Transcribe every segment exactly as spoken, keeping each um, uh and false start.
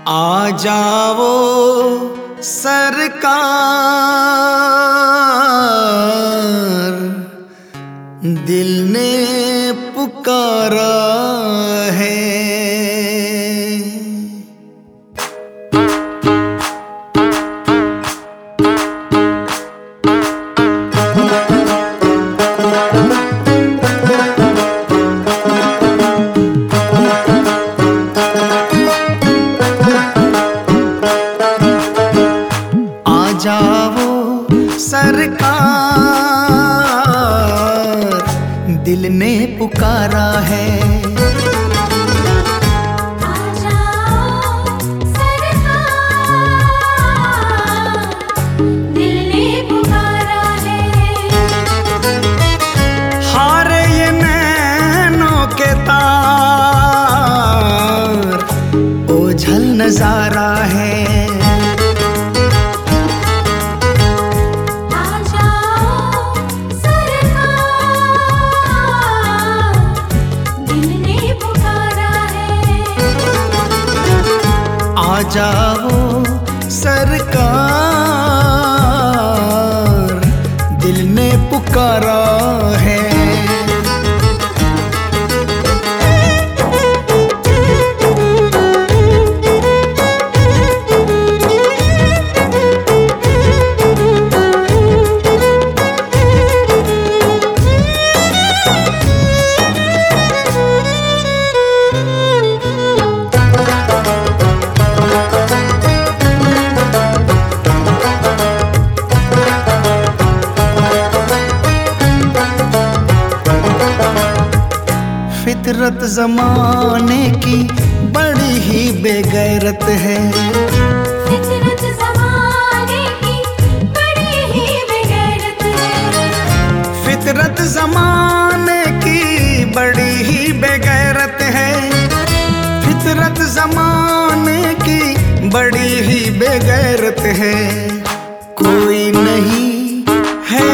आ जाओ सरकार, दिल ने पुकारा है। जाओ सरकार, दिल ने पुकारा है। आ जाओ सरकार, दिल ने पुकारा है। हारे ये नैनों के तार, ओझल नजारा है। आ जाओ सरकार, दिल ने पुकारा है। फितरत ज़माने की बड़ी ही बेगैरत है। फितरत ज़माने की बड़ी ही बेगैरत है। फितरत ज़माने की बड़ी ही बेगैरत है। फितरत ज़माने की बड़ी ही बेगैरत है। कोई नहीं है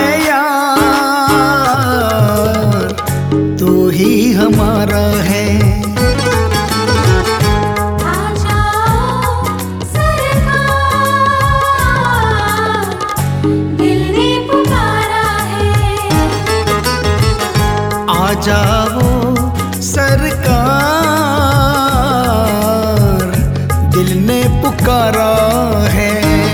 यार, तू ही हमारा है। आ जाओ सरकार, दिल ने पुकारा है। आ जाओ सरकार, दिल ने पुकारा है।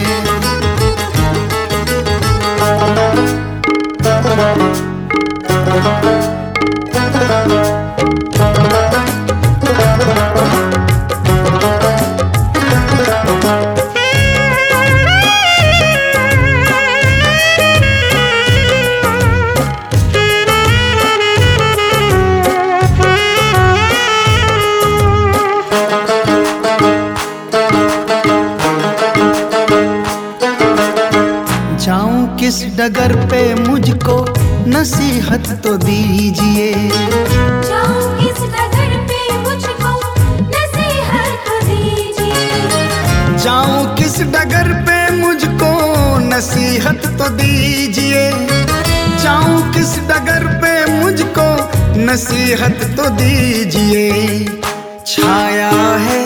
जाऊं किस डगर पे मुझको नसीहत तो दीजिए। जाऊं किस डगर पे मुझको नसीहत तो दीजिए। जाऊं किस डगर पे मुझको नसीहत तो दीजिए। जाऊं किस डगर पे मुझको नसीहत तो दीजिए। छाया है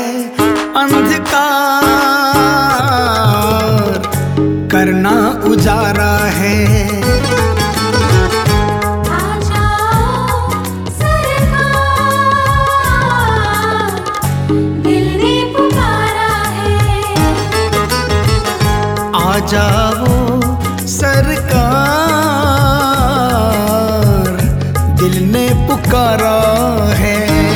अंधकार, करना उजारा है। आ जाओ सरकार, दिल ने पुकारा है। आ जाओ सरकार, दिल ने पुकारा है।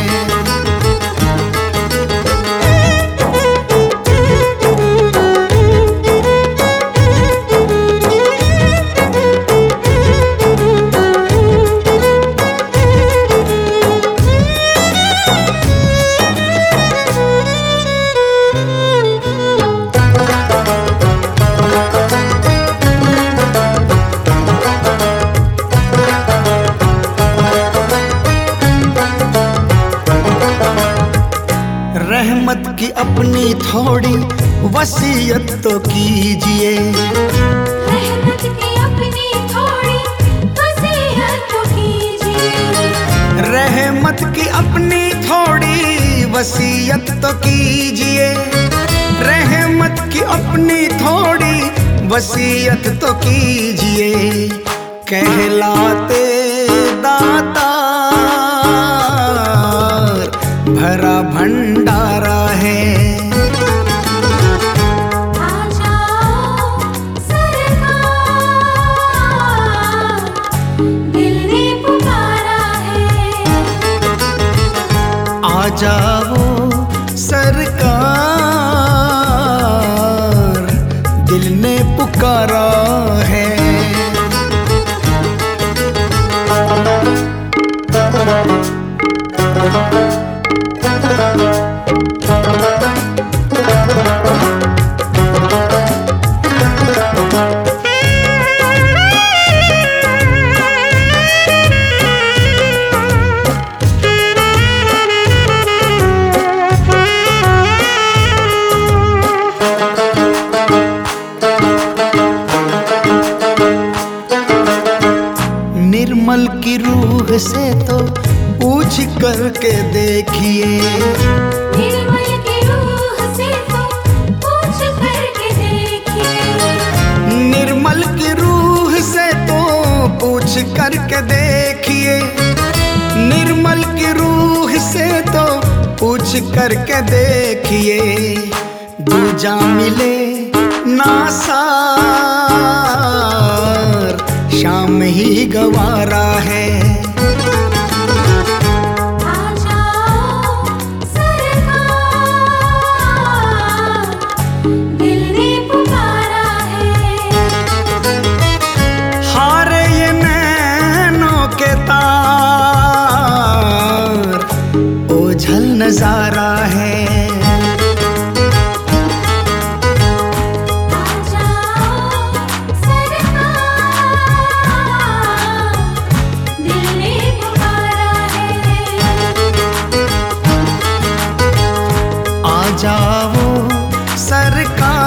रहमत की अपनी थोड़ी वसीयत तो कीजिए। रहमत की अपनी थोड़ी वसीयत तो कीजिए। रहमत की अपनी थोड़ी वसीयत तो कीजिए। रहमत की अपनी थोड़ी वसीयत तो कीजिए, कहलाते दातार भरा भंडारा है। आ जाओ सरकार, दिल ने पुकारा है। आ जाओ सरकार, दिल ने पुकारा है। निर्मल की रूह से तो पूछ करके देखिए, निर्मल की रूह से तो पूछ करके देखिए। निर्मल की रूह से तो पूछ करके देखिए, निर्मल की रूह से तो पूछ करके देखिए। दूजा मिले ना सार, शाम ही गवारा है। आ जाओ सरकार, दिल ने पुकारा है। हारे ये नैनों के तार, ओझल नजारा है। आ जाओ सरकार, दिल ने पुकारा है। आ जाओ सरकार,